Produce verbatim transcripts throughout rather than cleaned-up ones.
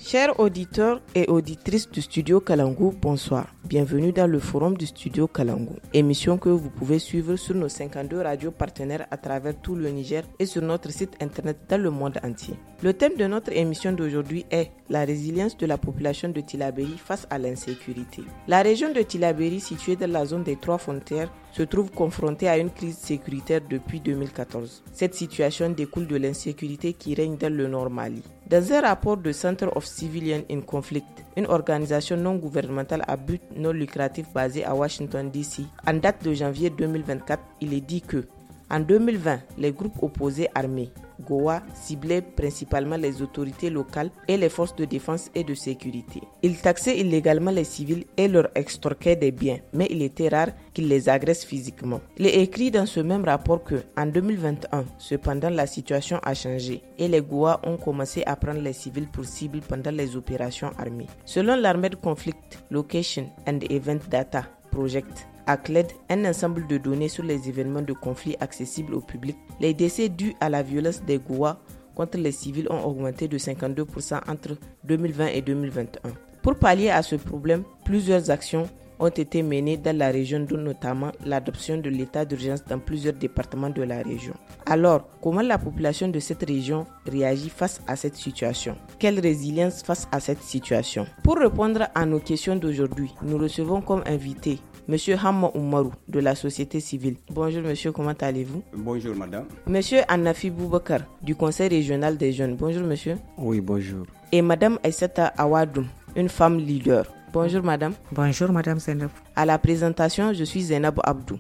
Chers auditeurs et auditrices du Studio Kalangu, bonsoir. Bienvenue dans le forum du Studio Kalangu, émission que vous pouvez suivre sur nos cinquante-deux radios partenaires à travers tout le Niger et sur notre site internet dans le monde entier. Le thème de notre émission d'aujourd'hui est la résilience de la population de Tillabéri face à l'insécurité. La région de Tillabéri, située dans la zone des Trois Frontières, se trouve confrontée à une crise sécuritaire depuis deux mille quatorze. Cette situation découle de l'insécurité qui règne dans le Nord Mali. Dans un rapport de Center of Civilian in Conflict, une organisation non gouvernementale à but non lucratif basée à Washington D C, en date de janvier deux mille vingt-quatre, il est dit que en deux mille vingt, les groupes opposés armés G O A ciblaient principalement les autorités locales et les forces de défense et de sécurité. Ils taxaient illégalement les civils et leur extorquaient des biens, mais il était rare qu'ils les agressent physiquement. Il est écrit dans ce même rapport que, en deux mille vingt et un, cependant la situation a changé et les G O A ont commencé à prendre les civils pour cible pendant les opérations armées. Selon l'Armed Conflict Location and Event Data Project, A C L E D, un ensemble de données sur les événements de conflit accessibles au public, les décès dus à la violence des G O A contre les civils ont augmenté de cinquante-deux pour cent entre deux mille vingt et deux mille vingt et un. Pour pallier à ce problème, plusieurs actions ont été menées dans la région, dont notamment l'adoption de l'état d'urgence dans plusieurs départements de la région. Alors, comment la population de cette région réagit face à cette situation? Quelle résilience face à cette situation? Pour répondre à nos questions d'aujourd'hui, nous recevons comme invité Monsieur Hamma Oumarou de la société civile. Bonjour monsieur, comment allez-vous? Bonjour madame. Monsieur Annafi Boubakar du conseil régional des jeunes. Bonjour monsieur. Oui, bonjour. Et madame Aïssata Awadoum, une femme leader. Bonjour madame. Bonjour madame Zainab. À la présentation, je suis Zainab Abdou.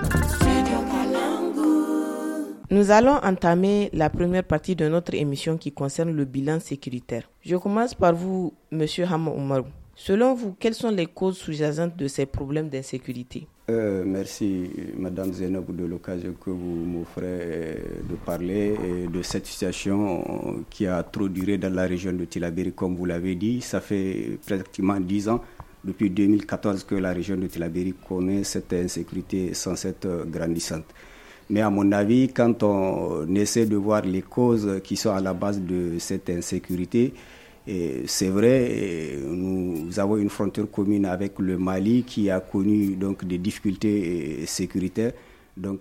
Nous allons entamer la première partie de notre émission qui concerne le bilan sécuritaire. Je commence par vous, monsieur Hamma Oumarou. Selon vous, quelles sont les causes sous-jacentes de ces problèmes d'insécurité? euh, Merci madame Zainab de l'occasion que vous m'offrez de parler de cette situation qui a trop duré dans la région de Tillabéri. Comme vous l'avez dit, ça fait pratiquement dix ans, depuis deux mille quatorze, que la région de Tillabéri connaît cette insécurité sans cesse grandissante. Mais à mon avis, quand on essaie de voir les causes qui sont à la base de cette insécurité, et c'est vrai, nous avons une frontière commune avec le Mali qui a connu donc des difficultés sécuritaires. Donc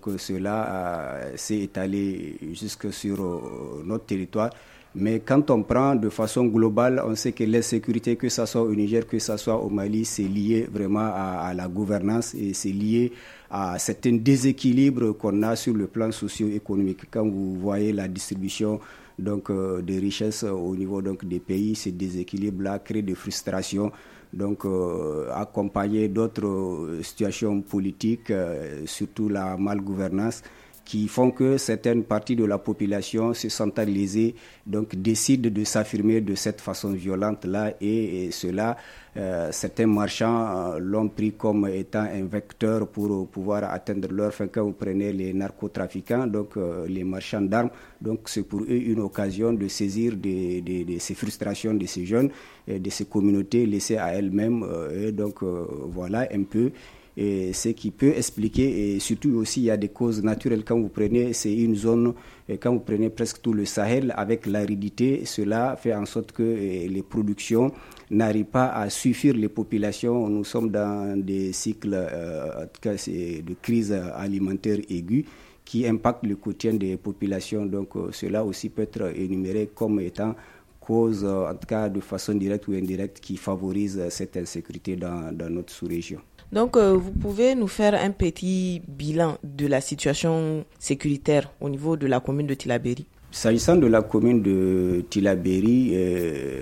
cela s'est étalé jusque sur notre territoire. Mais quand on prend de façon globale, on sait que l'insécurité, que ce soit au Niger, que ce soit au Mali, c'est lié vraiment à, à la gouvernance et c'est lié à certains déséquilibres qu'on a sur le plan socio-économique. Quand vous voyez la distribution donc euh, des richesses au niveau donc des pays, ces déséquilibres-là créent des frustrations, donc euh, accompagné d'autres euh, situations politiques, euh, surtout la malgouvernance, qui font que certaines parties de la population se sentent lésées, donc décident de s'affirmer de cette façon violente-là, et, et cela, euh, certains marchands euh, l'ont pris comme étant un vecteur pour pouvoir atteindre leur fin. Quand vous prenez les narcotrafiquants, donc euh, les marchands d'armes, donc c'est pour eux une occasion de saisir de, de, de ces frustrations de ces jeunes, et de ces communautés laissées à elles-mêmes, euh, et donc euh, voilà un peu. Et ce qui peut expliquer, et surtout aussi il y a des causes naturelles. Quand vous prenez, c'est une zone, quand vous prenez presque tout le Sahel avec l'aridité, cela fait en sorte que les productions n'arrivent pas à suffire les populations. Nous sommes dans des cycles euh, en tout cas, c'est de crise alimentaire aiguë qui impactent le quotidien des populations. Donc euh, cela aussi peut être énuméré comme étant cause, en tout cas de façon directe ou indirecte, qui favorise cette insécurité dans, dans notre sous-région. Donc, euh, vous pouvez nous faire un petit bilan de la situation sécuritaire au niveau de la commune de Tillabéri? S'agissant de la commune de Tillabéri, euh,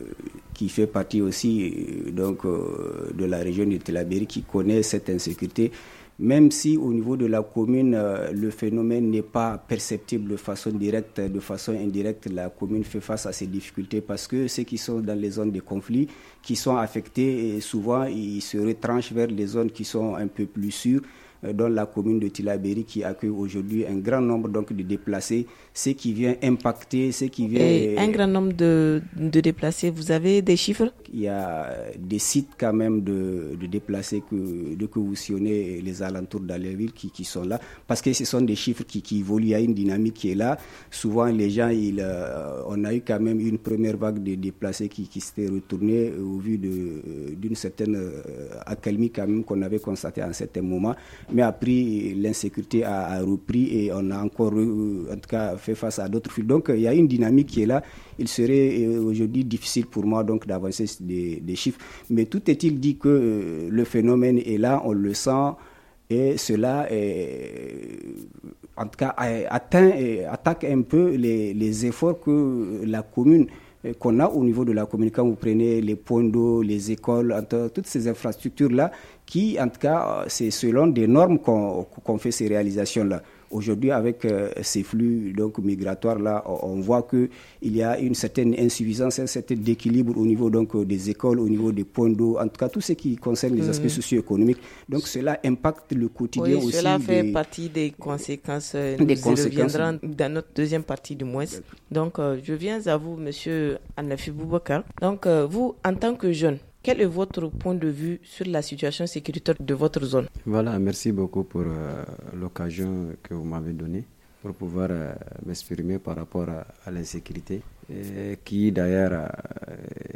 qui fait partie aussi donc, euh, de la région de Tillabéri, qui connaît cette insécurité, même si au niveau de la commune, euh, le phénomène n'est pas perceptible de façon directe, de façon indirecte, la commune fait face à ces difficultés parce que ceux qui sont dans les zones de conflit, qui sont affectés, et souvent ils se retranchent vers les zones qui sont un peu plus sûres. dans la commune de Tillabéri qui accueille aujourd'hui un grand nombre donc, de déplacés, ce qui vient impacter, ce qui vient... Et un grand nombre de, de déplacés, vous avez des chiffres? Il y a des sites quand même de, de déplacés que, de que vous sillonnez les alentours d'Aléville qui, qui sont là, parce que ce sont des chiffres qui, qui évoluent, il y a une dynamique qui est là. Souvent les gens, ils, euh, on a eu quand même une première vague de déplacés qui, qui s'était retournée au vu de, d'une certaine euh, accalmie quand même qu'on avait constatée à un certain moment. Mais après, l'insécurité a, a repris et on a encore, euh, en tout cas, fait face à d'autres flux. Donc, il y a une dynamique qui est là. Il serait euh, aujourd'hui difficile pour moi donc d'avancer des, des chiffres. Mais tout est-il dit que euh, le phénomène est là, on le sent, et cela, est, en tout cas, atteint et attaque un peu les, les efforts que la commune qu'on a au niveau de la commune. Quand vous prenez les points d'eau, les écoles, toutes ces infrastructures-là, qui, en tout cas, c'est selon des normes qu'on, qu'on fait ces réalisations-là. Aujourd'hui, avec euh, ces flux donc, migratoires-là, on, on voit qu'il y a une certaine insuffisance, un certain déséquilibre au niveau donc, des écoles, au niveau des points d'eau, en tout cas tout ce qui concerne les aspects mmh. socio-économiques. Donc cela impacte le quotidien oui, aussi. Cela fait des, partie des conséquences. Euh, nous des y conséquences. reviendrons dans notre deuxième partie du mois. Donc euh, je viens à vous, Monsieur Anafi Boubacar. Donc euh, vous, en tant que jeune, quel est votre point de vue sur la situation sécuritaire de votre zone? Voilà, merci beaucoup pour euh, l'occasion que vous m'avez donnée pour pouvoir euh, m'exprimer par rapport à, à l'insécurité. Et qui d'ailleurs, euh,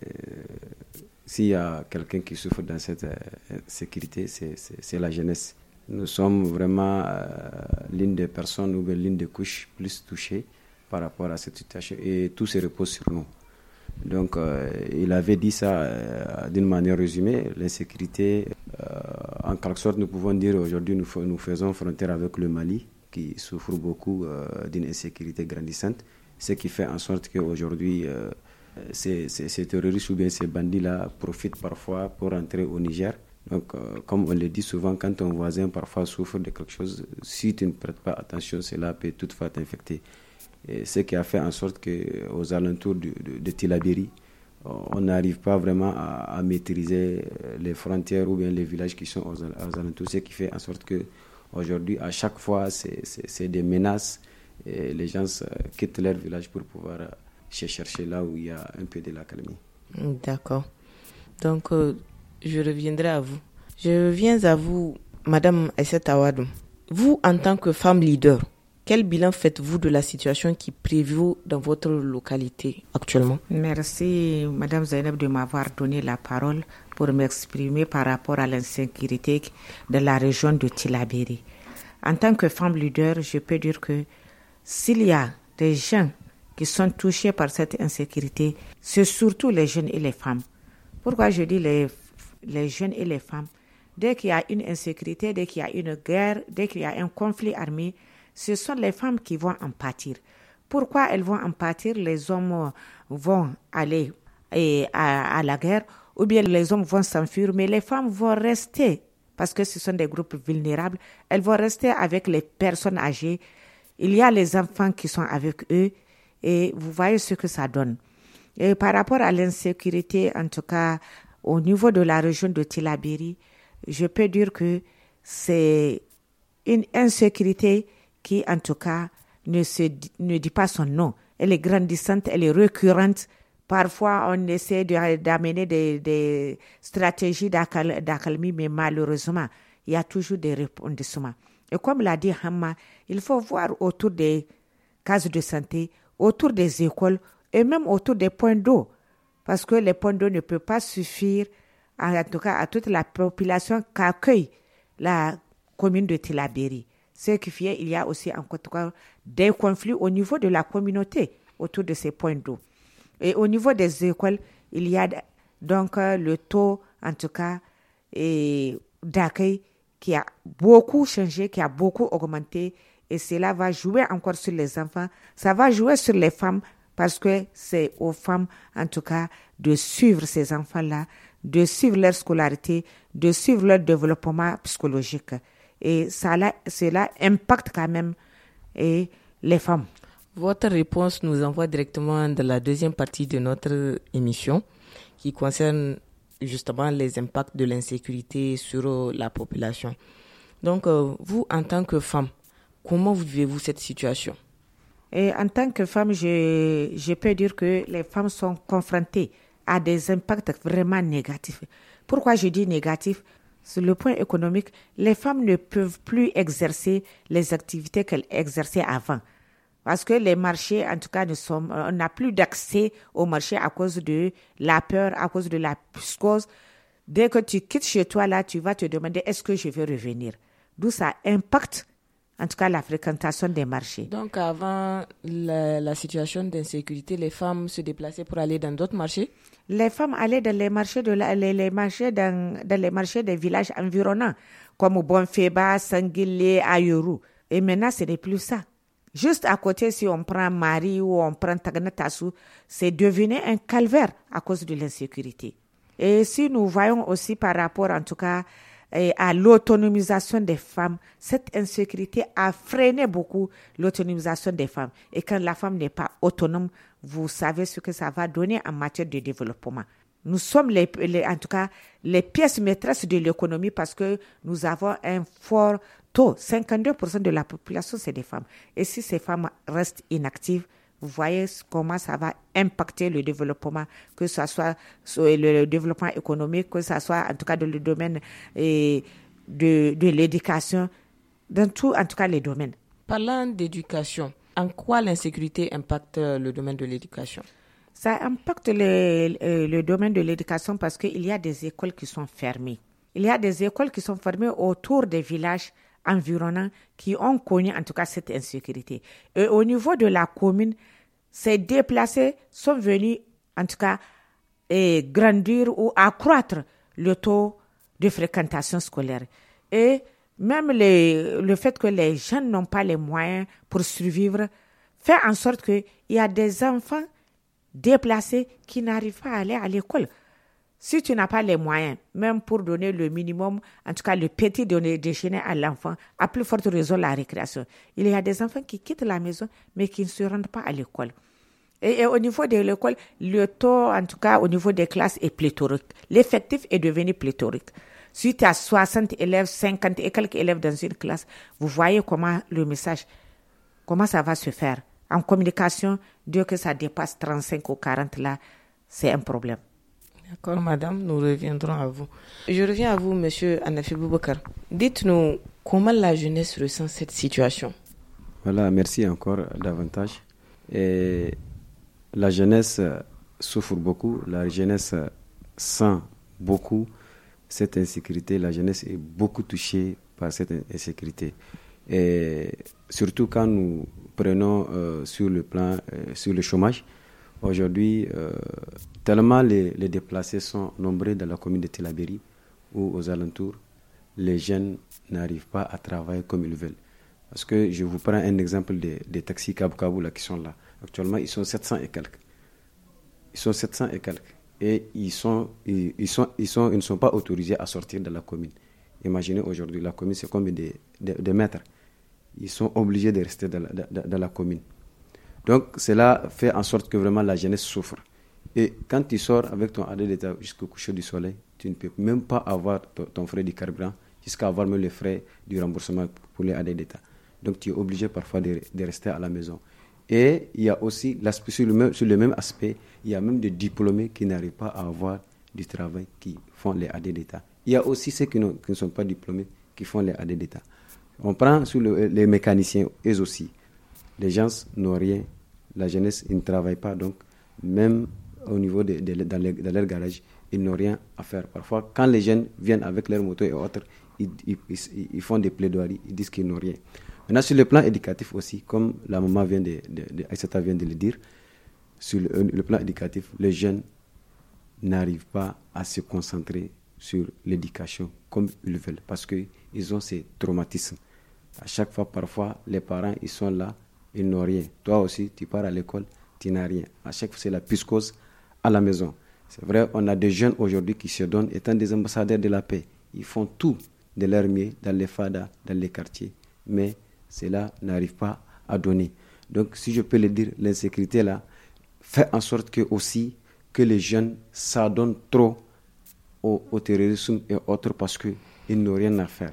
s'il y a quelqu'un qui souffre dans cette euh, sécurité, c'est, c'est, c'est la jeunesse. Nous sommes vraiment euh, l'une des personnes ou l'une des couches plus touchées par rapport à cette situation et tout se repose sur nous. Donc, euh, il avait dit ça euh, d'une manière résumée, l'insécurité. Euh, en quelque sorte, nous pouvons dire aujourd'hui, nous, nous faisons frontière avec le Mali, qui souffre beaucoup euh, d'une insécurité grandissante, ce qui fait en sorte qu'aujourd'hui, euh, ces, ces, ces terroristes ou bien ces bandits-là profitent parfois pour entrer au Niger. Donc, euh, comme on le dit souvent, quand ton voisin parfois souffre de quelque chose, si tu ne prêtes pas attention, cela peut toutefois t'infecter. Et ce qui a fait en sorte qu'aux alentours de, de, de Tillabéri, on n'arrive pas vraiment à, à maîtriser les frontières ou bien les villages qui sont aux, aux alentours. Ce qui fait en sorte qu'aujourd'hui, à chaque fois, c'est, c'est, c'est des menaces. Et les gens quittent leur village pour pouvoir chercher là où il y a un peu de l'accalmie. D'accord. Donc, euh, je reviendrai à vous. Je viens à vous, Madame Aïssata Awadou. Vous, en tant que femme leader, quel bilan faites-vous de la situation qui prévaut dans votre localité actuellement? Merci, Madame Zainab, de m'avoir donné la parole pour m'exprimer par rapport à l'insécurité de la région de Tillabéri. En tant que femme leader, je peux dire que s'il y a des gens qui sont touchés par cette insécurité, c'est surtout les jeunes et les femmes. Pourquoi je dis les, les jeunes et les femmes? Dès qu'il y a une insécurité, dès qu'il y a une guerre, dès qu'il y a un conflit armé, ce sont les femmes qui vont en pâtir. Pourquoi elles vont en pâtir? Les hommes vont aller à, à la guerre ou bien les hommes vont s'enfuir, mais les femmes vont rester parce que ce sont des groupes vulnérables. Elles vont rester avec les personnes âgées. Il y a les enfants qui sont avec eux et vous voyez ce que ça donne. Et par rapport à l'insécurité, en tout cas au niveau de la région de Tillabéri, je peux dire que c'est une insécurité qui, en tout cas, ne, se, ne dit pas son nom. Elle est grandissante, elle est récurrente. Parfois, on essaie de, d'amener des, des stratégies d'accalmie, d'accalmie, mais malheureusement, il y a toujours des rebondissements. Et comme l'a dit Hamma, il faut voir autour des cases de santé, autour des écoles et même autour des points d'eau. Parce que les points d'eau ne peuvent pas suffire, en tout cas, à toute la population qu'accueille la commune de Tillabéri. Ce qui fait qu'il y a aussi en tout cas des conflits au niveau de la communauté autour de ces points d'eau. Et au niveau des écoles, il y a donc le taux, en tout cas, et d'accueil qui a beaucoup changé, qui a beaucoup augmenté. Et cela va jouer encore sur les enfants. Ça va jouer sur les femmes parce que c'est aux femmes, en tout cas, de suivre ces enfants-là, de suivre leur scolarité, de suivre leur développement psychologique. Et ça, cela impacte quand même et les femmes. Votre réponse nous envoie directement dans la deuxième partie de notre émission qui concerne justement les impacts de l'insécurité sur la population. Donc, euh, vous, en tant que femme, comment vivez-vous cette situation? Et en tant que femme, je, je peux dire que les femmes sont confrontées à des impacts vraiment négatifs. Pourquoi je dis négatif? Sur le point économique, les femmes ne peuvent plus exercer les activités qu'elles exerçaient avant. Parce que les marchés, en tout cas, ne sont, on n'a plus d'accès au marché à cause de la peur, à cause de la psychose. Dès que tu quittes chez toi, là, tu vas te demander est-ce que je vais revenir? D'où ça impacte, en tout cas, la fréquentation des marchés. Donc, avant la, la situation d'insécurité, les femmes se déplaçaient pour aller dans d'autres marchés? Les femmes allaient dans les marchés, de la, les, les marchés dans, dans les marchés des villages environnants, comme Bonfeba, Sanguilé, Ayuru. Et maintenant, ce n'est plus ça. Juste à côté, si on prend Marie ou on prend Taganatasu, c'est devenu un calvaire à cause de l'insécurité. Et si nous voyons aussi par rapport, en tout cas, à l'autonomisation des femmes, cette insécurité a freiné beaucoup l'autonomisation des femmes. Et quand la femme n'est pas autonome, vous savez ce que ça va donner en matière de développement. Nous sommes, les, les, en tout cas, les pièces maîtresses de l'économie parce que nous avons un fort taux. cinquante-deux pour cent de la population, c'est des femmes. Et si ces femmes restent inactives, vous voyez comment ça va impacter le développement, que ce soit le développement économique, que ce soit en tout cas dans le domaine et de, de l'éducation, dans tout, en tout cas les domaines. Parlant d'éducation, en quoi l'insécurité impacte le domaine de l'éducation? Ça impacte le, le domaine de l'éducation parce qu'il y a des écoles qui sont fermées. Il y a des écoles qui sont fermées autour des villages environnants qui ont connu en tout cas cette insécurité. Et au niveau de la commune, ces déplacés sont venus en tout cas et grandir ou accroître le taux de fréquentation scolaire. Et même les, le fait que les jeunes n'ont pas les moyens pour survivre fait en sorte qu'il y a des enfants déplacés qui n'arrivent pas à aller à l'école. Si tu n'as pas les moyens, même pour donner le minimum, en tout cas le petit déjeuner à l'enfant, à plus forte raison la récréation. Il y a des enfants qui quittent la maison, mais qui ne se rendent pas à l'école. Et, et au niveau de l'école, le taux, en tout cas au niveau des classes, est pléthorique. L'effectif est devenu pléthorique. Si tu as soixante élèves, cinquante et quelques élèves dans une classe, vous voyez comment le message, comment ça va se faire. En communication, dès que ça dépasse trente-cinq ou quarante, là, c'est un problème. D'accord, madame, nous reviendrons à vous. Je reviens à vous, monsieur Anafi Boubacar. Dites-nous comment la jeunesse ressent cette situation. Voilà, merci encore davantage. Et la jeunesse souffre beaucoup, la jeunesse sent beaucoup cette insécurité, la jeunesse est beaucoup touchée par cette insécurité. Et surtout quand nous prenons euh, sur le plan, euh, sur le chômage, aujourd'hui, euh, tellement les, les déplacés sont nombreux dans la commune de Tillabéri ou aux alentours, les jeunes n'arrivent pas à travailler comme ils veulent. Parce que je vous prends un exemple des, des taxis Kabou là qui sont là. Actuellement, ils sont sept cents et quelques. Ils sont sept cents et quelques. Et ils, sont, ils, ils, sont, ils, sont, ils ne sont pas autorisés à sortir de la commune. Imaginez aujourd'hui, la commune, c'est combien de, de, de mètres? Ils sont obligés de rester dans la, dans, dans la commune. Donc, cela fait en sorte que vraiment la jeunesse souffre. Et quand tu sors avec ton A D d'État jusqu'au coucher du soleil, tu ne peux même pas avoir ton, ton frais du carburant, jusqu'à avoir même les frais du remboursement pour les A D d'État. Donc, tu es obligé parfois de, de rester à la maison. Et il y a aussi, sur le, même, sur le même aspect, il y a même des diplômés qui n'arrivent pas à avoir du travail, qui font les A D d'État. Il y a aussi ceux qui, qui ne sont pas diplômés, qui font les A D d'État. On prend sur le, les mécaniciens, eux aussi. Les gens n'ont rien. La jeunesse, ils ne travaillent pas. Donc, même au niveau de, de, dans, les, dans leur garage, ils n'ont rien à faire. Parfois, quand les jeunes viennent avec leurs motos et autres, ils, ils, ils, ils font des plaidoiries, ils disent qu'ils n'ont rien. Maintenant, sur le plan éducatif aussi, comme la maman vient de, de, de, Aïssata vient de le dire, sur le, le plan éducatif, les jeunes n'arrivent pas à se concentrer sur l'éducation comme ils veulent parce qu'ils ont ces traumatismes. À chaque fois, parfois, les parents, ils sont là, ils n'ont rien. Toi aussi, tu pars à l'école, tu n'as rien. À chaque fois, c'est la psychose à la maison. C'est vrai, on a des jeunes aujourd'hui qui se donnent, étant des ambassadeurs de la paix. Ils font tout de leur mieux dans les fadas, dans les quartiers. Mais cela n'arrive pas à donner. Donc, si je peux le dire, l'insécurité là fait en sorte que aussi que les jeunes s'adonnent trop au, au terrorisme et autres parce qu'ils n'ont rien à faire.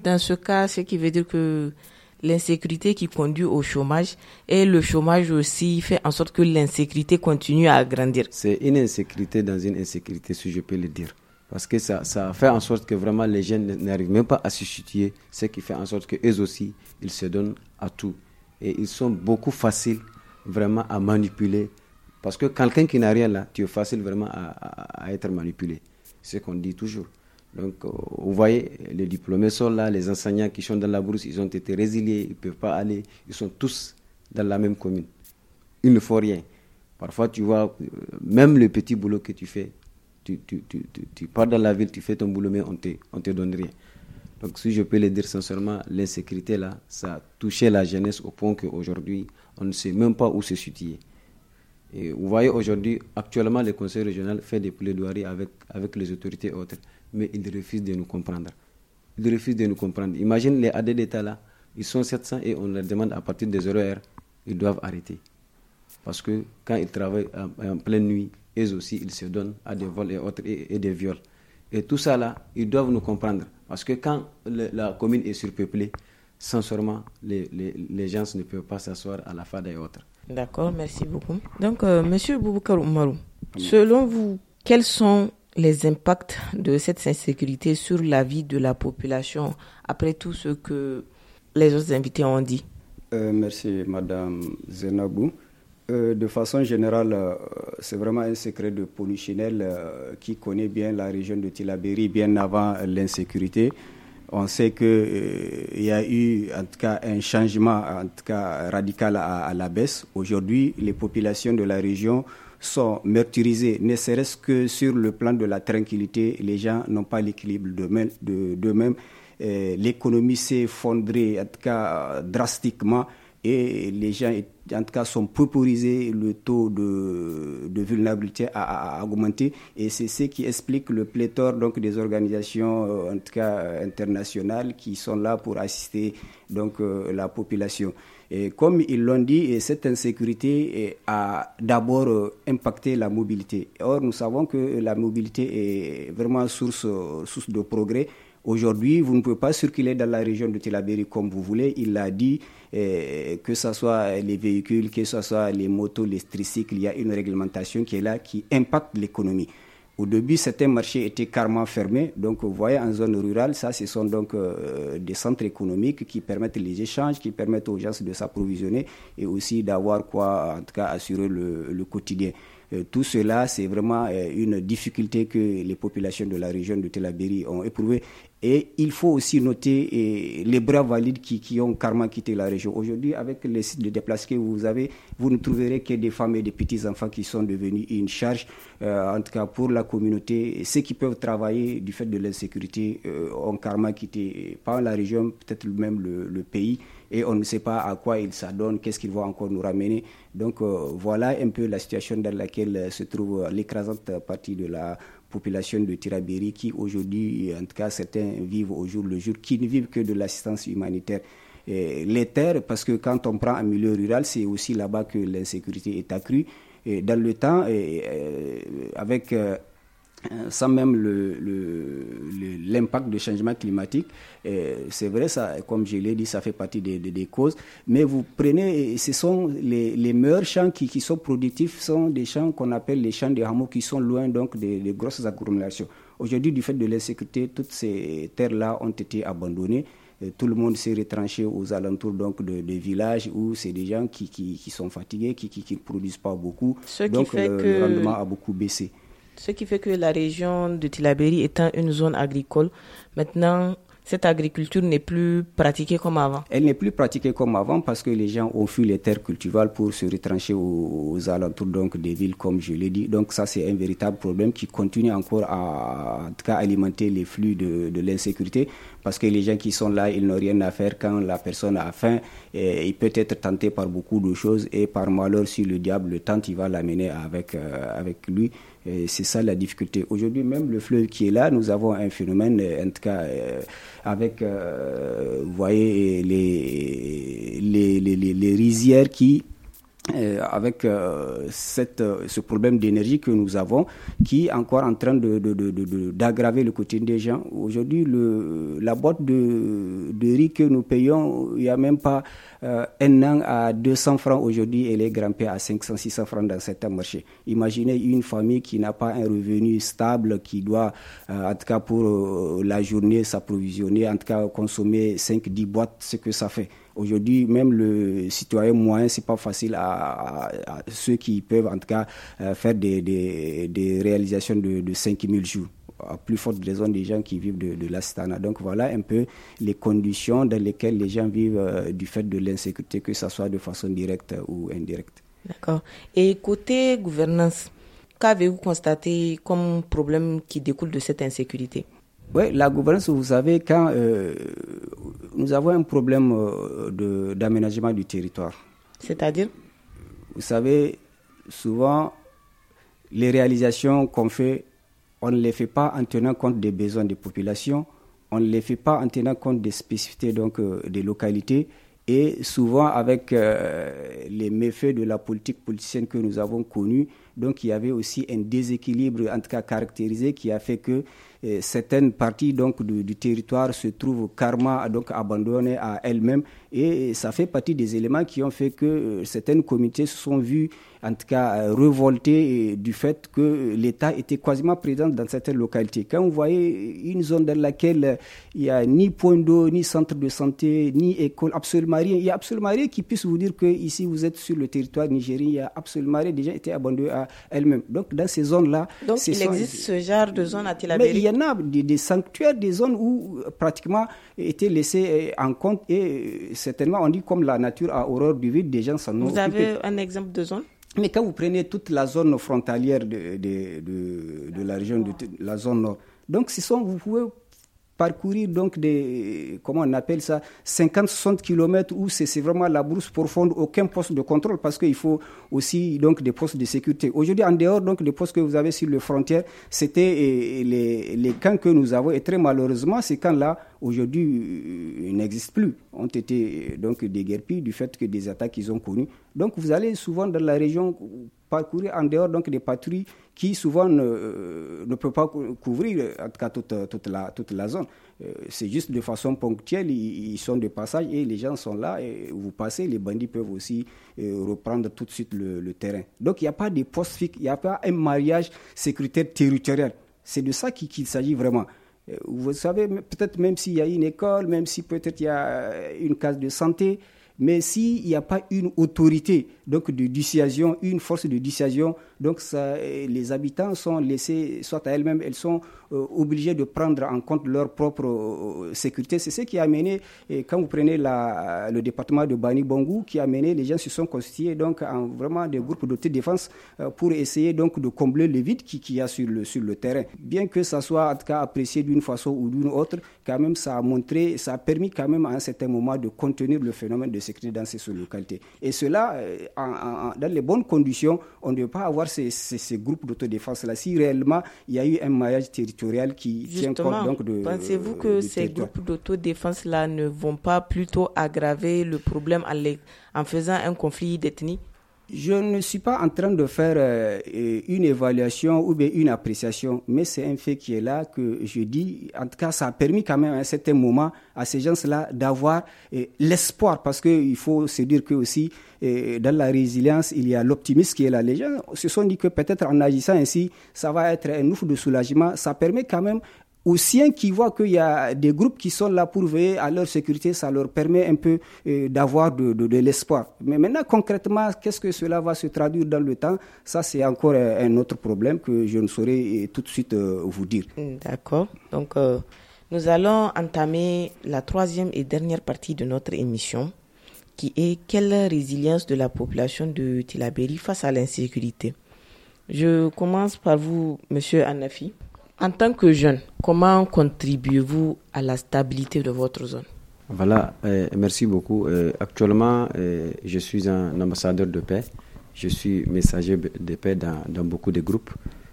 dans ce cas, ce qui veut dire que l'insécurité qui conduit au chômage et le chômage aussi fait en sorte que l'insécurité continue à grandir. C'est une insécurité dans une insécurité, si je peux le dire. Parce que ça, ça fait en sorte que vraiment les jeunes n'arrivent même pas à se situer, ce qui fait en sorte qu'eux aussi, ils se donnent à tout. Et ils sont beaucoup faciles vraiment à manipuler. Parce que quelqu'un qui n'a rien là, tu es facile vraiment à, à, à être manipulé. C'est ce qu'on dit toujours. Donc, euh, vous voyez, les diplômés sont là, les enseignants qui sont dans la bourse, ils ont été résiliés, ils ne peuvent pas aller, ils sont tous dans la même commune. Il ne faut rien. Parfois, tu vois, même le petit boulot que tu fais, tu, tu, tu, tu, tu pars dans la ville, tu fais ton boulot, mais on ne te, on te donne rien. Donc, si je peux le dire sincèrement, l'insécurité là, ça a touché la jeunesse au point qu'aujourd'hui, on ne sait même pas où se situer. Et vous voyez, aujourd'hui, actuellement, le conseil régional fait des plaidoiries avec, avec les autorités et autres, mais ils refusent de nous comprendre. Ils refusent de nous comprendre. Imagine les A D d'État là, ils sont sept cents et on leur demande à partir des zéro heure, ils doivent arrêter. Parce que quand ils travaillent en, en pleine nuit, eux aussi, ils se donnent à des vols et autres et, et des viols. Et tout ça là, ils doivent nous comprendre. Parce que quand le, la commune est surpeuplée, sincèrement, les, les, les gens ne peuvent pas s'asseoir à la fada et autres. D'accord, merci beaucoup. Donc, euh, Monsieur Boubacar Oumarou, selon vous, quels sont les impacts de cette insécurité sur la vie de la population après tout ce que les autres invités ont dit? euh, Merci, Madame Zenabou. Euh, de façon générale, euh, c'est vraiment un secret de polichinelle euh, qui connaît bien la région de Tillabéri bien avant l'insécurité. On sait qu'il euh, y a eu en tout cas un changement en tout cas radical à, à la baisse. Aujourd'hui, les populations de la région sont meurtrisées, ne serait-ce que sur le plan de la tranquillité. Les gens n'ont pas l'équilibre d'eux-mêmes. De, d'eux-mêmes. Euh, l'économie s'est effondrée en tout cas drastiquement et les gens en tout cas sont pauperisés, le taux de, de vulnérabilité a, a augmenté et c'est ce qui explique le pléthore donc des organisations euh, en tout cas internationales qui sont là pour assister donc euh, la population. Et comme ils l'ont dit, cette insécurité a d'abord euh, impacté la mobilité. Or nous savons que la mobilité est vraiment source, source de progrès. Aujourd'hui, vous ne pouvez pas circuler dans la région de Tillabéri comme vous voulez. Il l'a dit, eh, que ce soit les véhicules, que ce soit les motos, les tricycles, il y a une réglementation qui est là, qui impacte l'économie. Au début, certains marchés étaient carrément fermés. Donc, vous voyez, en zone rurale, ça, ce sont donc euh, des centres économiques qui permettent les échanges, qui permettent aux gens de s'approvisionner et aussi d'avoir quoi, en tout cas, assurer le, le quotidien. Euh, tout cela, c'est vraiment euh, une difficulté que les populations de la région de Tillabéri ont éprouvée. Et il faut aussi noter eh, les bras valides qui, qui ont carrément quitté la région. Aujourd'hui, avec les sites de déplacés que vous avez, vous ne trouverez que des femmes et des petits-enfants qui sont devenus une charge, euh, en tout cas pour la communauté. Et ceux qui peuvent travailler du fait de l'insécurité euh, ont carrément quitté, pas la région, peut-être même le, le pays. Et on ne sait pas à quoi ils s'adonnent, qu'est-ce qu'ils vont encore nous ramener. Donc euh, voilà un peu la situation dans laquelle se trouve l'écrasante partie de la population de Tillabéri qui aujourd'hui, en tout cas certains vivent au jour le jour, qui ne vivent que de l'assistance humanitaire. Et les terres, parce que quand on prend un milieu rural, c'est aussi là-bas que l'insécurité est accrue. Et dans le temps, et, euh, avec... Euh, sans même le, le, le, l'impact du changement climatique, euh, c'est vrai, ça, comme je l'ai dit, ça fait partie des, des, des causes, mais vous prenez, ce sont les, les meilleurs champs qui, qui sont productifs, sont des champs qu'on appelle les champs de hameaux qui sont loin donc des, des grosses agglomérations. Aujourd'hui, du fait de l'insécurité, toutes ces terres-là ont été abandonnées. Tout le monde s'est retranché aux alentours donc de, de villages où c'est des gens qui, qui, qui sont fatigués, qui ne qui, qui produisent pas beaucoup, Ce donc qui fait le, que... le rendement a beaucoup baissé. Ce qui fait que la région de Tillabéri étant une zone agricole, maintenant, cette agriculture n'est plus pratiquée comme avant. Elle n'est plus pratiquée comme avant parce que les gens ont fui les terres cultivables pour se retrancher aux, aux alentours donc, des villes, comme je l'ai dit. Donc ça, c'est un véritable problème qui continue encore à, en tout cas, alimenter les flux de, de l'insécurité parce que les gens qui sont là, ils n'ont rien à faire quand la personne a faim. Et il peut être tenté par beaucoup de choses et par malheur, si le diable le tente, il va l'amener avec, euh, avec lui. Et c'est ça la difficulté. Aujourd'hui, même le fleuve qui est là, nous avons un phénomène, en tout cas, euh, avec, euh, vous voyez, les, les, les, les, les rizières qui, Euh, avec euh, cette, euh, ce problème d'énergie que nous avons, qui est encore en train de, de, de, de, d'aggraver le quotidien des gens. Aujourd'hui, le, la boîte de, de riz que nous payons, il n'y a même pas euh, un an à deux cents francs. Aujourd'hui, elle est grimpée à cinq cents, six cents francs dans certains marchés. Imaginez une famille qui n'a pas un revenu stable, qui doit, euh, en tout cas pour euh, la journée, s'approvisionner, en tout cas consommer cinq dix boîtes, ce que ça fait. Aujourd'hui, même le citoyen moyen, c'est pas facile à, à, à ceux qui peuvent, en tout cas, euh, faire des, des, des réalisations de, de cinq mille jours. À plus forte raison des gens qui vivent de, de l'assistanat. Donc voilà un peu les conditions dans lesquelles les gens vivent euh, du fait de l'insécurité, que ce soit de façon directe ou indirecte. D'accord. Et côté gouvernance, qu'avez-vous constaté comme problème qui découle de cette insécurité? Oui, la gouvernance, vous savez, quand euh, nous avons un problème euh, de, d'aménagement du territoire. C'est-à-dire? Vous savez, souvent, les réalisations qu'on fait, on ne les fait pas en tenant compte des besoins des populations, on ne les fait pas en tenant compte des spécificités donc, euh, des localités, et souvent avec euh, les méfaits de la politique politicienne que nous avons connue. Donc il y avait aussi un déséquilibre, en tout cas caractérisé, qui a fait que euh, certaines parties donc, du, du territoire se trouvent carrément donc, abandonnées à elles-mêmes. Et, et ça fait partie des éléments qui ont fait que euh, certaines communautés se sont vues, en tout cas, euh, révoltées euh, du fait que l'État était quasiment présent dans certaines localités. Quand vous voyez une zone dans laquelle euh, il n'y a ni point d'eau, ni centre de santé, ni école, absolument rien, il n'y a absolument rien qui puisse vous dire que ici vous êtes sur le territoire nigérien, il y a absolument rien, déjà été abandonné à elles-mêmes. Donc dans ces zones-là... Donc il sont, existe ce genre de zones à Tillabéri? Mais il y en a des, des sanctuaires, des zones où pratiquement étaient laissés en compte et certainement on dit comme la nature a horreur du vide, des gens s'en ont Vous occupés. avez un exemple de zone? Mais quand vous prenez toute la zone frontalière de, de, de, de la région, de, de la zone nord, donc ce sont, vous pouvez parcourir donc des, comment on appelle ça, cinquante à soixante kilomètres où c'est, c'est vraiment la brousse profonde, aucun poste de contrôle parce qu'il faut aussi donc des postes de sécurité. Aujourd'hui, en dehors donc des postes que vous avez sur les frontières, c'était et, les, les camps que nous avons et très malheureusement ces camps-là aujourd'hui ils n'existent plus, ont été donc déguerpis du fait que des attaques qu'ils ont connues. Donc vous allez souvent dans la région parcourir en dehors donc des patrouilles qui souvent ne, ne peuvent pas couvrir en tout cas toute, toute, la, toute la zone. C'est juste de façon ponctuelle, ils, ils sont de passage et les gens sont là et vous passez, les bandits peuvent aussi reprendre tout de suite le, le terrain. Donc il n'y a pas de poste fixe, il n'y a pas un mariage sécuritaire territorial. C'est de ça qu'il, qu'il s'agit vraiment. Vous savez, peut-être même s'il y a une école, même si peut-être il y a une case de santé, mais s'il n'y a pas une autorité donc de dissuasion, une force de dissuasion, donc ça, les habitants sont laissés, soit à elles-mêmes, elles sont euh, obligées de prendre en compte leur propre euh, sécurité. C'est ce qui a amené, et quand vous prenez la, le département de Bani Bangou, qui a amené, les gens se sont constitués donc en vraiment des groupes d'autodéfense euh, pour essayer donc de combler le vide qu'il qui y a sur le, sur le terrain. Bien que ça soit en tout cas apprécié d'une façon ou d'une autre, quand même ça a montré, ça a permis quand même à un certain moment de contenir le phénomène de sécurité dans ces localités. Et cela, en, en, dans les bonnes conditions, on ne peut pas avoir ces, ces, ces groupes d'autodéfense-là. Si réellement il y a eu un maillage territorial qui Justement, tient compte donc de... pensez-vous que ces territoire. groupes d'autodéfense-là ne vont pas plutôt aggraver le problème en, les, en faisant un conflit d'ethnie? Je ne suis pas en train de faire euh, une évaluation ou bien une appréciation, mais c'est un fait qui est là que je dis, en tout cas, ça a permis quand même à un certain moment à ces gens-là d'avoir euh, l'espoir, parce qu'il faut se dire que aussi, euh, dans la résilience, il y a l'optimisme qui est là. Les gens se sont dit que peut-être en agissant ainsi, ça va être un ouf de soulagement. Ça permet quand même aux siens qui voient qu'il y a des groupes qui sont là pour veiller à leur sécurité, ça leur permet un peu euh, d'avoir de, de, de l'espoir. Mais maintenant, concrètement, qu'est-ce que cela va se traduire dans le temps? Ça, c'est encore euh, un autre problème que je ne saurais euh, tout de suite euh, vous dire. D'accord. Donc, euh, nous allons entamer la troisième et dernière partie de notre émission, qui est quelle résilience de la population de Tillabéri face à l'insécurité. Je commence par vous, Monsieur Anafi. En tant que jeune, comment contribuez-vous à la stabilité de votre zone? Voilà, euh, merci beaucoup. Euh, actuellement, euh, je suis un ambassadeur de paix. Je suis messager de paix dans, dans beaucoup de groupes.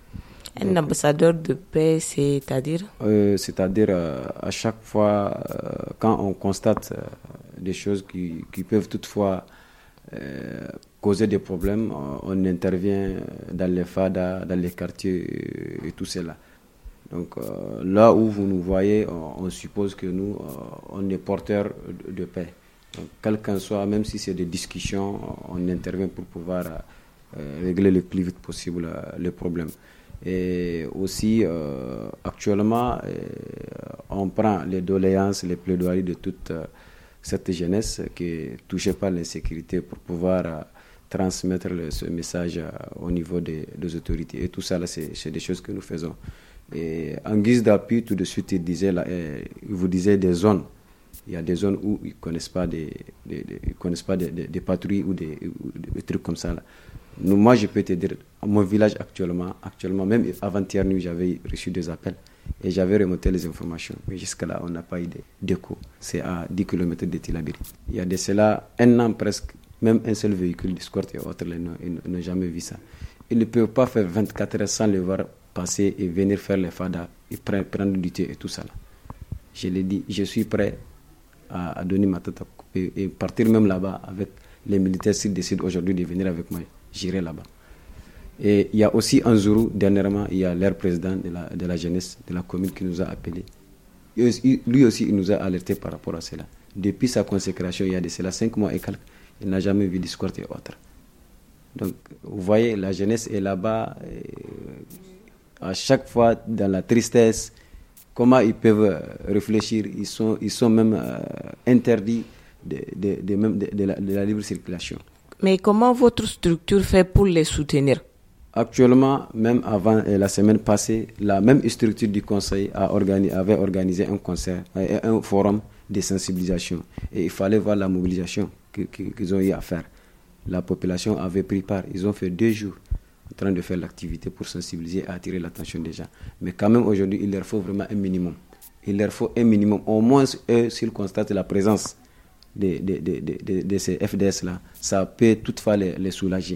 Un Donc, ambassadeur de paix, c'est-à-dire euh, C'est-à-dire, euh, à chaque fois, euh, quand on constate euh, des choses qui, qui peuvent toutefois euh, causer des problèmes, on, on intervient dans les fadas, dans les quartiers et, et tout cela. Donc euh, là où vous nous voyez, on, on suppose que nous, euh, on est porteurs de, de paix. Donc, quel qu'en soit, même si c'est des discussions, on intervient pour pouvoir euh, régler le plus vite possible euh, les problèmes. Et aussi, euh, actuellement, euh, on prend les doléances, les plaidoiries de toute euh, cette jeunesse qui est touchée par l'insécurité pour pouvoir euh, transmettre le, ce message euh, au niveau des, des autorités. Et tout ça, là, c'est, c'est des choses que nous faisons. Et en guise d'appui, tout de suite, il, disait, là, euh, il vous disait des zones. Il y a des zones où ils ne connaissent pas des, des, des, ils connaissent pas des, des, des patrouilles ou des, ou des trucs comme ça. Là. Nous, moi, je peux te dire, à mon village actuellement, actuellement même avant-hier nuit, j'avais reçu des appels et j'avais remonté les informations. Mais jusqu'à là, on n'a pas eu d'écho. C'est à dix kilomètres de Tillabéri. Il y a de cela un an presque, même un seul véhicule d'escorte et autres, ils n'ont jamais vu ça. Ils ne peuvent pas faire vingt-quatre heures sans le voir passer et venir faire les fadas et prendre du thé et tout ça. Là. Je l'ai dit, je suis prêt à, à donner ma tête et, et partir même là-bas avec les militaires s'ils décident aujourd'hui de venir avec moi. J'irai là-bas. Et il y a aussi en Zourou, dernièrement, il y a l'air président de la, de la jeunesse de la commune qui nous a appelés. Lui aussi, il nous a alertés par rapport à cela. Depuis sa consécration, il y a de cela cinq mois et quelques, il n'a jamais vu d'escorte et autres. Donc, vous voyez, la jeunesse est là-bas, à chaque fois dans la tristesse. Comment ils peuvent réfléchir? Ils sont, ils sont même euh, interdits de, de, de, même de, de, la, de la libre circulation. Mais comment votre structure fait pour les soutenir? Actuellement, même avant la semaine passée, la même structure du conseil a organi- avait organisé un concert, un forum de sensibilisation. Et il fallait voir la mobilisation que, que, qu'ils ont eu à faire. La population avait pris part. Ils ont fait deux jours en train de faire l'activité pour sensibiliser et attirer l'attention des gens. Mais quand même, aujourd'hui, il leur faut vraiment un minimum. Il leur faut un minimum. Au moins, eux, s'ils constatent la présence de, de, de, de, de, de ces F D S-là, ça peut toutefois les, les soulager.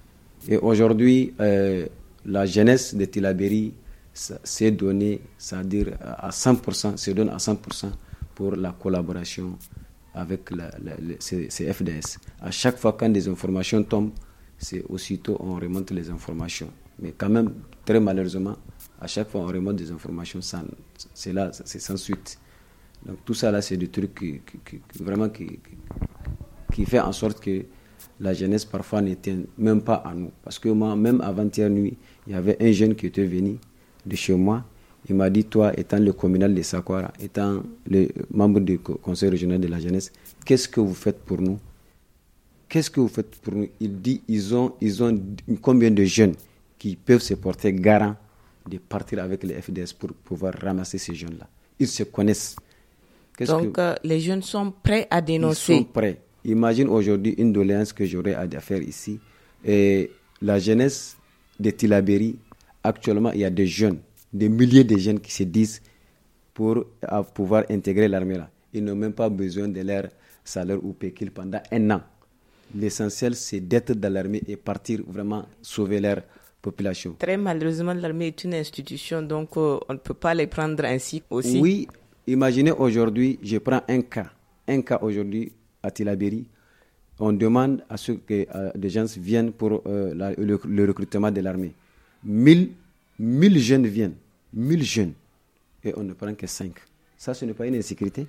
Et aujourd'hui, euh, la jeunesse de Tillabéri s'est donnée, c'est-à-dire à cent pour cent, se donne à cent pour cent pour la collaboration avec la, la, la, ces, ces F D S. À chaque fois quand des informations tombent, c'est aussitôt on remonte les informations. Mais quand même, très malheureusement, à chaque fois on remonte des informations, sans, c'est là, c'est sans suite. Donc tout ça là, c'est des trucs qui, qui, qui vraiment qui, qui, qui fait en sorte que la jeunesse parfois ne tient même pas à nous. Parce que moi, même avant-hier nuit, il y avait un jeune qui était venu de chez moi. Il m'a dit, toi, étant le communal de Sakwara, étant le membre du conseil régional de la jeunesse, qu'est-ce que vous faites pour nous? Qu'est-ce que vous faites pour nous? Il dit, ils ont, ils ont combien de jeunes qui peuvent se porter garant de partir avec les F D S pour pouvoir ramasser ces jeunes-là? Ils se connaissent. Qu'est-ce Donc, que... euh, les jeunes sont prêts à dénoncer. Ils sont prêts. Imagine aujourd'hui une doléance que j'aurais à faire ici. Et la jeunesse de Tillabéri, actuellement, il y a des jeunes, des milliers de jeunes qui se disent pour pouvoir intégrer l'armée là. Ils n'ont même pas besoin de leur salaire ou pécule pendant un an. L'essentiel, c'est d'être dans l'armée et partir vraiment sauver leur population. Très malheureusement, l'armée est une institution, donc euh, on ne peut pas les prendre ainsi aussi. Oui, imaginez aujourd'hui, je prends un cas. Un cas aujourd'hui à Tillabéri, on demande à ce que euh, des gens viennent pour euh, la, le, le recrutement de l'armée. Mille, mille jeunes viennent, mille jeunes, et on ne prend que cinq. Ça, ce n'est pas une insécurité.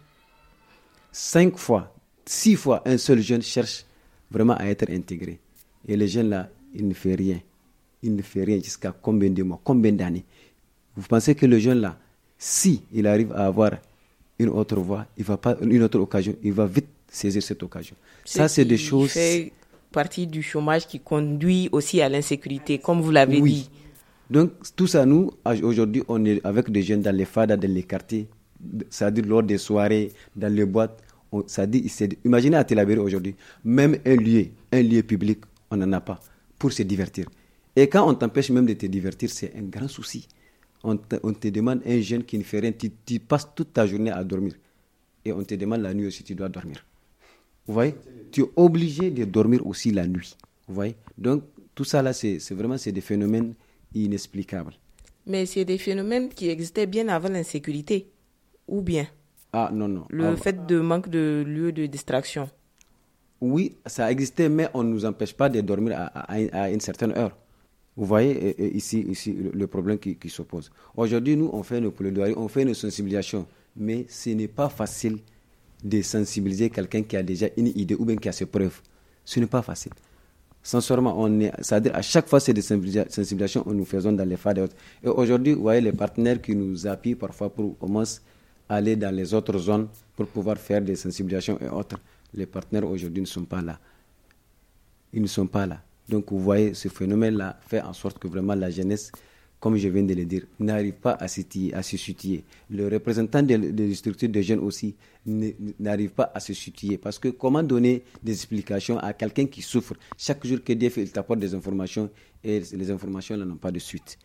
Cinq fois, six fois, un seul jeune cherche vraiment à être intégré. Et les jeunes là, ils ne font rien. Ils ne font rien jusqu'à combien de mois, combien d'années? Vous pensez que le jeune là, si il arrive à avoir une autre voie, il va pas, une autre occasion, il va vite saisir cette occasion. C'est ça, c'est des choses... fait partie du chômage qui conduit aussi à l'insécurité, comme vous l'avez oui. dit. Donc, tout ça, nous, aujourd'hui, on est avec des jeunes dans les fadas, dans les quartiers, c'est-à-dire lors des soirées, dans les boîtes. On, c'est-à-dire, c'est, imaginez à Tillabéri aujourd'hui, même un lieu, un lieu public, on n'en a pas pour se divertir. Et quand on t'empêche même de te divertir, c'est un grand souci. On te, on te demande un jeune qui ne fait rien, tu, tu passes toute ta journée à dormir. Et on te demande la nuit aussi, tu dois dormir. Vous voyez? Tu es obligé de dormir aussi la nuit. Vous voyez? Donc, tout ça là, c'est, c'est vraiment c'est des phénomènes inexplicables. Mais c'est des phénomènes qui existaient bien avant l'insécurité, ou bien Ah non, non. le ah, fait de manque de lieux de distraction. Oui, ça existait, mais on ne nous empêche pas de dormir à, à, à une certaine heure. Vous voyez et, et ici, ici le, le problème qui, qui s'oppose. Aujourd'hui, nous, on fait nos plaidoiries, on fait nos sensibilisations, mais ce n'est pas facile de sensibiliser quelqu'un qui a déjà une idée ou bien qui a ses preuves. Ce n'est pas facile. Sincèrement, on est, c'est-à-dire à chaque fois, c'est des sensibilisations que nous faisons dans les F A D et autres. Et aujourd'hui, vous voyez les partenaires qui nous appuient parfois pour commencer à aller dans les autres zones pour pouvoir faire des sensibilisations et autres. Les partenaires aujourd'hui ne sont pas là. Ils ne sont pas là. Donc vous voyez, ce phénomène-là fait en sorte que vraiment la jeunesse, comme je viens de le dire, n'arrive pas à se situer. Le représentant des de structures de jeunes aussi n'arrive pas à se situer. Parce que comment donner des explications à quelqu'un qui souffre? Chaque jour que Dieu fait, il t'apporte des informations et les informations là n'ont pas de suite.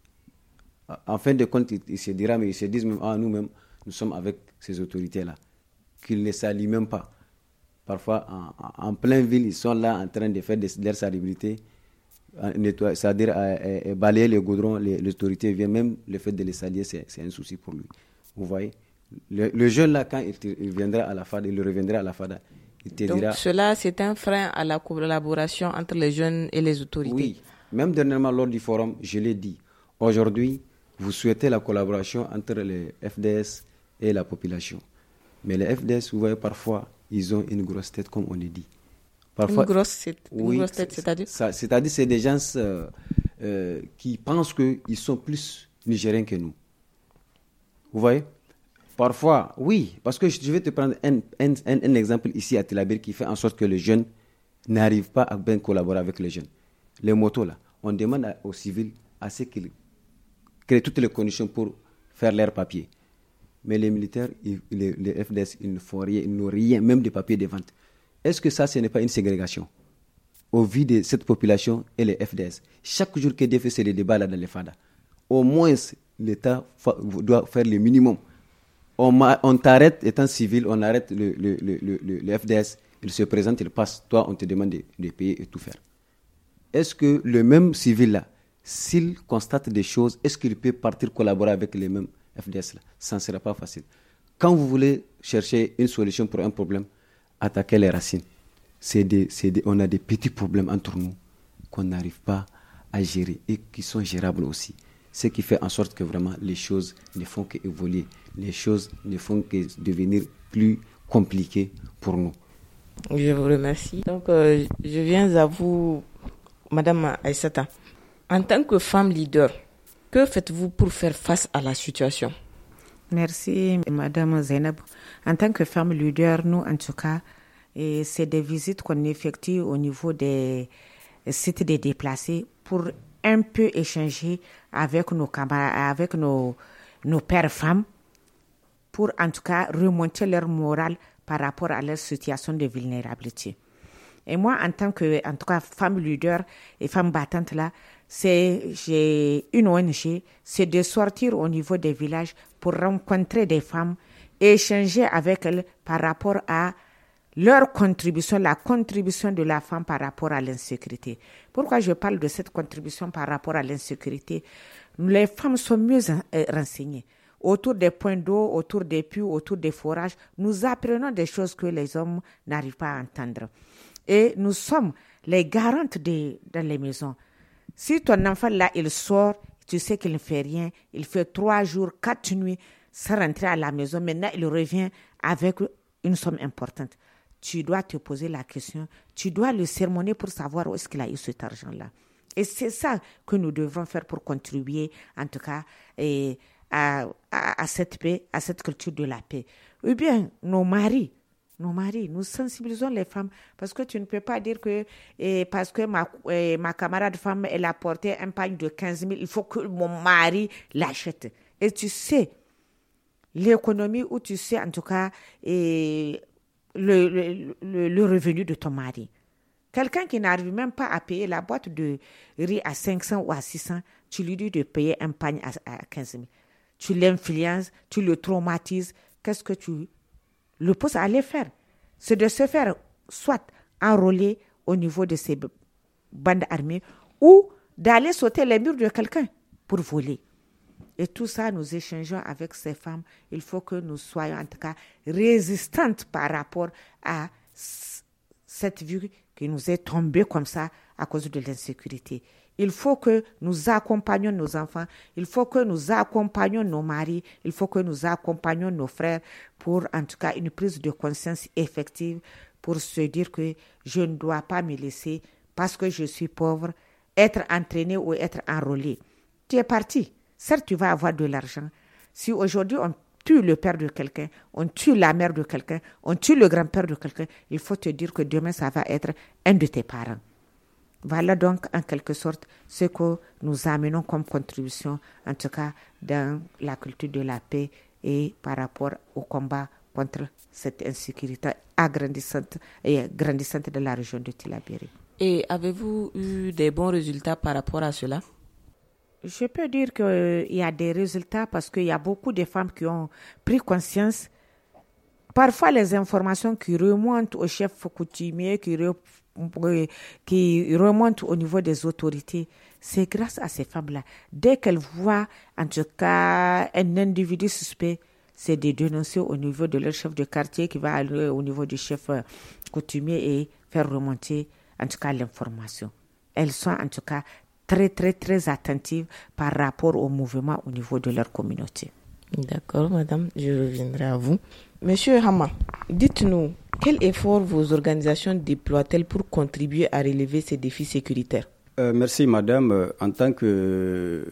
En fin de compte, ils se dira, mais ils se disent même, ah, nous-mêmes, nous sommes avec ces autorités-là, qu'ils ne s'allient même pas. Parfois, en, en pleine ville, ils sont là en train de faire de leur salubrité, c'est-à-dire à, à, à balayer les goudrons, les, l'autorité vient, même le fait de les saluer, c'est, c'est un souci pour lui. Vous voyez, le, le jeune là, quand il, te, il viendra à la FADA, il reviendra à la FADA, il te Donc dira... cela, c'est un frein à la collaboration entre les jeunes et les autorités. Oui, même dernièrement lors du forum, je l'ai dit, aujourd'hui, vous souhaitez la collaboration entre les F D S et la population. Mais les F D S, vous voyez, parfois, ils ont une grosse tête, comme on le dit. Parfois, une grosse, tête, oui, une grosse tête, c'est-à-dire ça, c'est-à-dire c'est des gens euh, euh, qui pensent qu'ils sont plus nigériens que nous. Vous voyez? Parfois, oui, parce que je vais te prendre un, un, un, un exemple ici à Tillabéri qui fait en sorte que les jeunes n'arrivent pas à bien collaborer avec les jeunes. Les motos, là, on demande à, aux civils à ce qu'ils créent toutes les conditions pour faire leurs papiers. Mais les militaires, ils, les, les F D S, ils ne font rien, ils n'ont rien, même des papiers de vente. Est-ce que ça, ce n'est pas une ségrégation au vu de cette population et les F D S? Chaque jour que Dieu fait, c'est des débats là dans les F A D A. Au moins, l'État fa- doit faire le minimum. On, on t'arrête étant civil, on arrête le, le, le, le, le F D S, il se présente, il passe. Toi, on te demande de, de payer et tout faire. Est-ce que le même civil là, s'il constate des choses, est-ce qu'il peut partir collaborer avec les mêmes F D S là? Ça ne sera pas facile. Quand vous voulez chercher une solution pour un problème, attaquer les racines. C'est des, c'est des, on a des petits problèmes entre nous qu'on n'arrive pas à gérer et qui sont gérables aussi. Ce qui fait en sorte que vraiment les choses ne font qu'évoluer. Les choses ne font que devenir plus compliquées pour nous. Je vous remercie. Donc, euh, je viens à vous, Madame Aïssata. En tant que femme leader, que faites-vous pour faire face à la situation? Merci, Madame Zainab. En tant que femme leader, nous, en tout cas, et c'est des visites qu'on effectue au niveau des sites des déplacés pour un peu échanger avec nos camarades, avec nos, nos pères femmes, pour en tout cas remonter leur morale par rapport à leur situation de vulnérabilité. Et moi, en tant que, en tout cas, femme leader et femme battante là, c'est, j'ai une O N G, c'est de sortir au niveau des villages pour rencontrer des femmes et échanger avec elles par rapport à leur contribution, la contribution de la femme par rapport à l'insécurité. Pourquoi je parle de cette contribution par rapport à l'insécurité? Les femmes sont mieux renseignées. Autour des points d'eau, autour des puits, autour des forages, nous apprenons des choses que les hommes n'arrivent pas à entendre. Et nous sommes les garantes de, dans les maisons. Si ton enfant là, il sort, tu sais qu'il ne fait rien, il fait trois jours, quatre nuits sans rentrer à la maison, maintenant il revient avec une somme importante. Tu dois te poser la question, tu dois le sermonner pour savoir où est-ce qu'il a eu cet argent-là. Et c'est ça que nous devons faire pour contribuer, en tout cas, et à, à, à cette paix, à cette culture de la paix. Ou bien, nos maris, nos maris, nous sensibilisons les femmes, parce que tu ne peux pas dire que et parce que ma, et ma camarade femme, elle a porté un pagne de quinze mille, il faut que mon mari l'achète. Et tu sais, l'économie où tu sais, en tout cas, et le, le, le, le revenu de ton mari. Quelqu'un qui n'arrive même pas à payer la boîte de riz à cinq cents ou à six cents, tu lui dis de payer un pagne à, à quinze mille. Tu l'influences, tu le traumatises. Qu'est-ce que tu le pousses à aller faire? C'est de se faire soit enrôler au niveau de ces bandes armées ou d'aller sauter les murs de quelqu'un pour voler. Et tout ça, nous échangeons avec ces femmes. Il faut que nous soyons en tout cas résistantes par rapport à cette vie qui nous est tombée comme ça à cause de l'insécurité. Il faut que nous accompagnions nos enfants, il faut que nous accompagnions nos maris, il faut que nous accompagnions nos frères pour en tout cas une prise de conscience effective pour se dire que je ne dois pas me laisser, parce que je suis pauvre, être entraîné ou être enrôlé. Tu es parti. Certes, tu vas avoir de l'argent. Si aujourd'hui on tue le père de quelqu'un, on tue la mère de quelqu'un, on tue le grand-père de quelqu'un, il faut te dire que demain, ça va être un de tes parents. Voilà donc en quelque sorte ce que nous amenons comme contribution, en tout cas dans la culture de la paix et par rapport au combat contre cette insécurité agrandissante et grandissante de la région de Tillabéri. Et avez-vous eu des bons résultats par rapport à cela? Je peux dire qu'il y a des résultats parce qu'il y a beaucoup de femmes qui ont pris conscience. Parfois, les informations qui remontent au chef coutumier, qui, re, qui remontent au niveau des autorités, c'est grâce à ces femmes-là. Dès qu'elles voient, en tout cas, un individu suspect, c'est de dénoncer au niveau de leur chef de quartier qui va aller au niveau du chef coutumier et faire remonter, en tout cas, l'information. Elles sont, en tout cas, très, très, très attentives par rapport au mouvement au niveau de leur communauté. D'accord, madame, je reviendrai à vous. Monsieur Hama, dites-nous, quel effort vos organisations déploient-elles pour contribuer à relever ces défis sécuritaires? Euh, merci madame. En tant que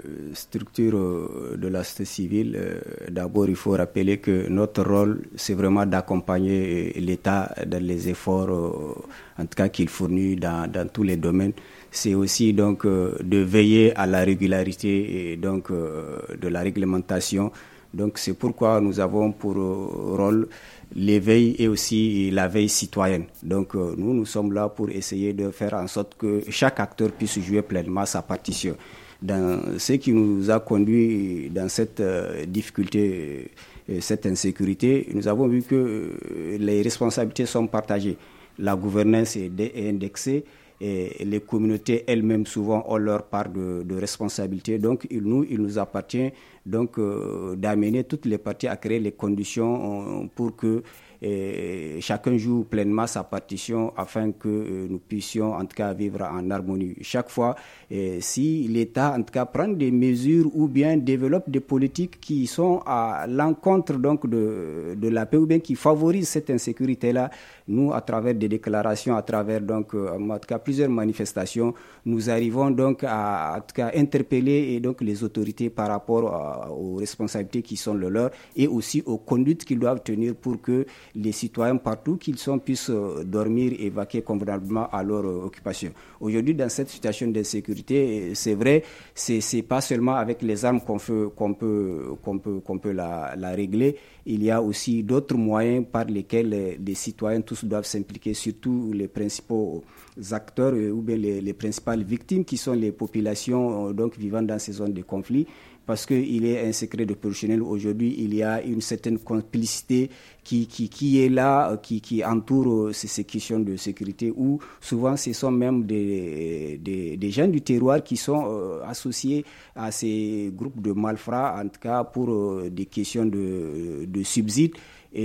structure de la société civile, euh, d'abord il faut rappeler que notre rôle c'est vraiment d'accompagner l'État dans les efforts, euh, en tout cas qu'il fournit dans, dans tous les domaines. C'est aussi donc euh, de veiller à la régularité et donc euh, de la réglementation. Donc c'est pourquoi nous avons pour euh, rôle l'éveil et aussi la veille citoyenne. Donc euh, nous, nous sommes là pour essayer de faire en sorte que chaque acteur puisse jouer pleinement sa partition. Dans ce qui nous a conduit dans cette euh, difficulté, euh, cette insécurité, nous avons vu que euh, les responsabilités sont partagées. La gouvernance est indexée. Et les communautés elles-mêmes souvent ont leur part de, de responsabilité. Donc il nous, il nous appartient donc euh, d'amener toutes les parties à créer les conditions euh, pour que euh, chacun joue pleinement sa partition afin que euh, nous puissions en tout cas vivre en harmonie. Chaque fois, euh, si l'État en tout cas prend des mesures ou bien développe des politiques qui sont à l'encontre donc de, de la paix ou bien qui favorisent cette insécurité-là, nous, à travers des déclarations, à travers donc euh, en tout cas plusieurs manifestations, nous arrivons donc à en tout cas interpeller et donc les autorités par rapport à, aux responsabilités qui sont les leurs et aussi aux conduites qu'ils doivent tenir pour que les citoyens partout qu'ils sont puissent euh, dormir et vaquer convenablement à leur euh, occupation. Aujourd'hui, dans cette situation d'insécurité, c'est vrai, c'est c'est pas seulement avec les armes qu'on peut qu'on peut qu'on peut qu'on peut la, la régler. Il y a aussi d'autres moyens par lesquels les, les citoyens tous doivent s'impliquer, surtout les principaux acteurs euh, ou bien les, les principales victimes qui sont les populations euh, donc vivant dans ces zones de conflit. Parce qu'il est un secret de professionnel. Aujourd'hui, il y a une certaine complicité qui, qui, qui est là, qui, qui entoure ces, ces questions de sécurité, où souvent ce sont même des, des, des gens du terroir qui sont euh, associés à ces groupes de malfrats, en tout cas pour euh, des questions de, de subsides.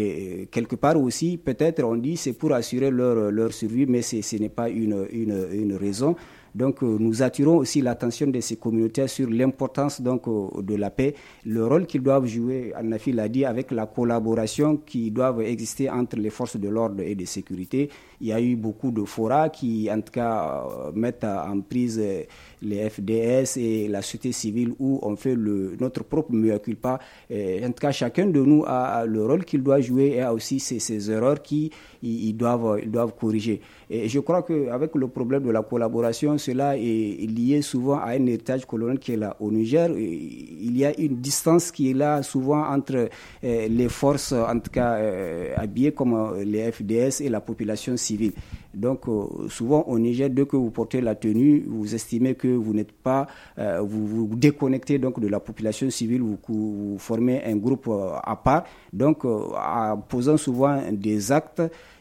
Et quelque part aussi, peut-être on dit c'est pour assurer leur, leur survie, mais c'est, ce n'est pas une, une, une raison. Donc euh, nous attirons aussi l'attention de ces communautés sur l'importance donc euh, de la paix, le rôle qu'ils doivent jouer, Anafi l'a dit, avec la collaboration qui doit exister entre les forces de l'ordre et de sécurité. Il y a eu beaucoup de forats qui en tout cas euh, mettent en prise euh, les F D S et la société civile où on fait le, notre propre mea culpa. Et en tout cas, chacun de nous a le rôle qu'il doit jouer et a aussi ses, ses erreurs qu'ils ils doivent, ils doivent corriger. Et je crois qu'avec le problème de la collaboration, cela est lié souvent à un héritage colonial qui est là. Au Niger, il y a une distance qui est là souvent entre euh, les forces, en tout cas euh, habillées comme les F D S et la population civile. Donc euh, souvent au Niger, dès que vous portez la tenue, vous estimez que vous n'êtes pas, euh, vous vous déconnectez donc de la population civile, vous, vous formez un groupe euh, à part, donc euh, en posant souvent des actes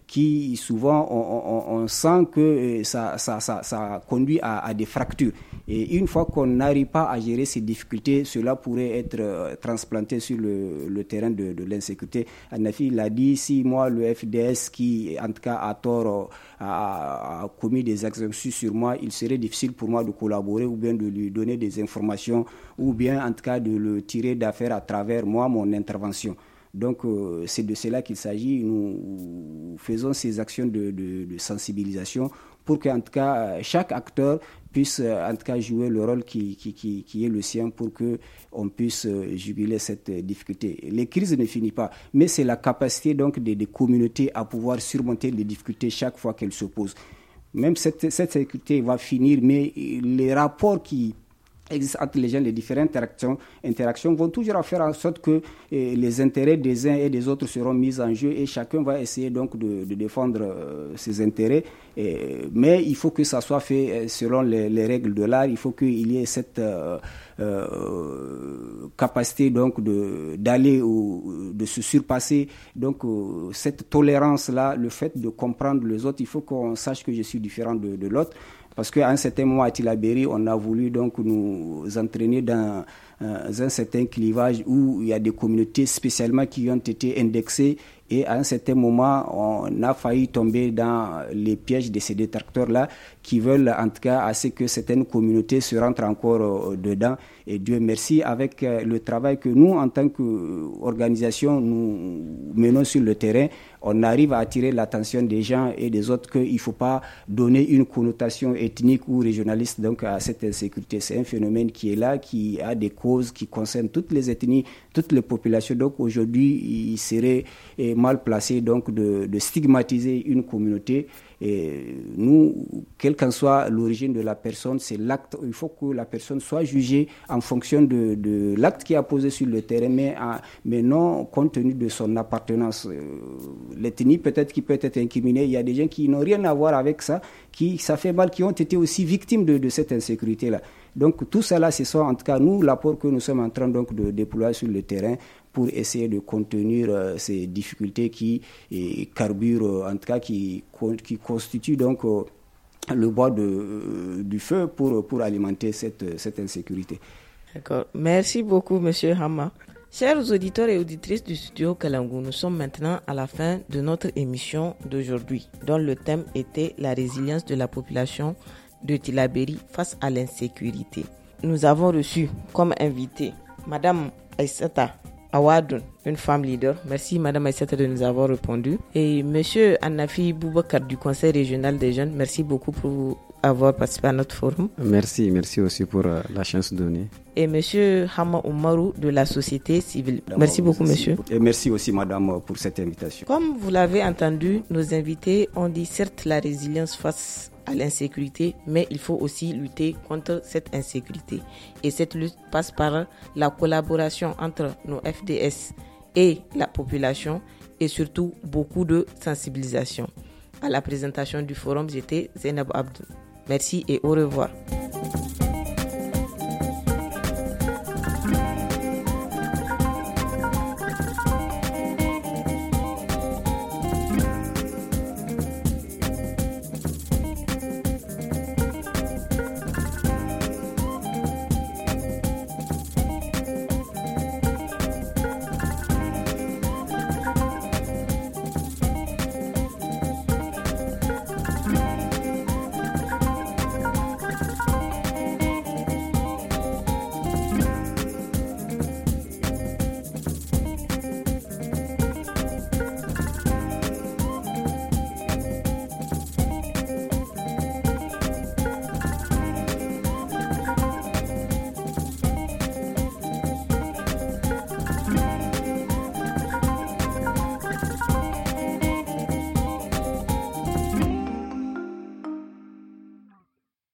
qui souvent on, on, on sent que ça, ça, ça, ça conduit à, à des fractures. Et une fois qu'on n'arrive pas à gérer ces difficultés, cela pourrait être euh, transplanté sur le, le terrain de, de l'insécurité. Anafi l'a dit, si moi, le F D S, qui en tout cas a tort, a, a commis des exactions sur moi, il serait difficile pour moi de collaborer ou bien de lui donner des informations ou bien en tout cas de le tirer d'affaire à travers moi, mon intervention. Donc euh, c'est de cela qu'il s'agit. Nous faisons ces actions de, de, de sensibilisation pour qu'en tout cas chaque acteur puisse en tout cas jouer le rôle qui, qui, qui, qui est le sien pour qu'on puisse juguler cette difficulté. Les crises ne finissent pas, mais c'est la capacité donc des, des communautés à pouvoir surmonter les difficultés chaque fois qu'elles se posent. Même cette, cette sécurité va finir, mais les rapports qui existent entre les gens, les différentes interactions, interactions vont toujours faire en sorte que eh, les intérêts des uns et des autres seront mis en jeu et chacun va essayer donc de, de défendre euh, ses intérêts. Et, mais il faut que ça soit fait selon les, les règles de l'art. Il faut qu'il y ait cette euh, euh, capacité donc de d'aller ou de se surpasser. Donc euh, cette tolérance là, le fait de comprendre les autres, il faut qu'on sache que je suis différent de, de l'autre. Parce qu'à un certain moment à Tillabéri, on a voulu donc nous entraîner dans euh, un certain clivage où il y a des communautés spécialement qui ont été indexées et à un certain moment, on a failli tomber dans les pièges de ces détracteurs-là qui veulent en tout cas à ce que certaines communautés se rentrent encore euh, dedans. Et Dieu merci, avec euh, le travail que nous, en tant qu'organisation, nous menons sur le terrain, on arrive à attirer l'attention des gens et des autres qu'il ne faut pas donner une connotation ethnique ou régionaliste donc, à cette insécurité. C'est un phénomène qui est là, qui a des causes qui concernent toutes les ethnies, toutes les populations. Donc aujourd'hui, il serait mal placé donc, de, de stigmatiser une communauté. Et nous, quelle qu'en soit l'origine de la personne, c'est l'acte. Il faut que la personne soit jugée en fonction de, de l'acte qui a posé sur le terrain, mais, à, mais non compte tenu de son appartenance. L'ethnie peut-être qui peut être incriminée. Il y a des gens qui n'ont rien à voir avec ça, qui ça fait mal, qui ont été aussi victimes de, de cette insécurité-là. Donc tout cela, ce sont en tout cas nous l'apport que nous sommes en train donc de déployer sur le terrain pour essayer de contenir euh, ces difficultés qui et, carburent, euh, en tout cas qui, qui constituent donc euh, le bois de, euh, du feu pour, pour alimenter cette, cette insécurité. D'accord. Merci beaucoup, Monsieur Hama. Chers auditeurs et auditrices du studio Kalangu, nous sommes maintenant à la fin de notre émission d'aujourd'hui, dont le thème était la résilience de la population de Tillabéri face à l'insécurité. Nous avons reçu comme invité Madame Aïssata Awadoun, une femme leader. Merci Madame Aïssata de nous avoir répondu. Et Monsieur Anafi Boubacar du Conseil régional des jeunes, merci beaucoup pour avoir participé à notre forum. Merci, merci aussi pour euh, la chance donnée. Et Monsieur Hama Oumarou de la société civile. D'abord, merci beaucoup merci. Monsieur. Et merci aussi Madame pour cette invitation. Comme vous l'avez entendu, nos invités ont dit certes la résilience face à l'insécurité, mais il faut aussi lutter contre cette insécurité. Et cette lutte passe par la collaboration entre nos F D S et la population et surtout beaucoup de sensibilisation. À la présentation du forum, j'étais Zainab Abdou. Merci et au revoir.